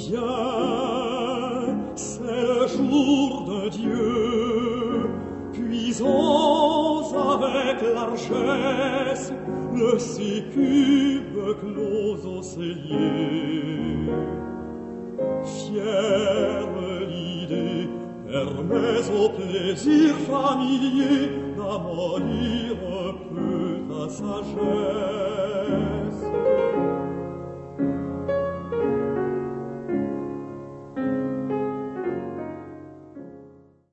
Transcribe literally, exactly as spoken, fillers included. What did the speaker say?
Viens, c'est le jour de Dieu, puisons avec largesse le sépulcre clos au cellier. Fière l'idée permet au plaisir familier d'amollir peu ta sagesse.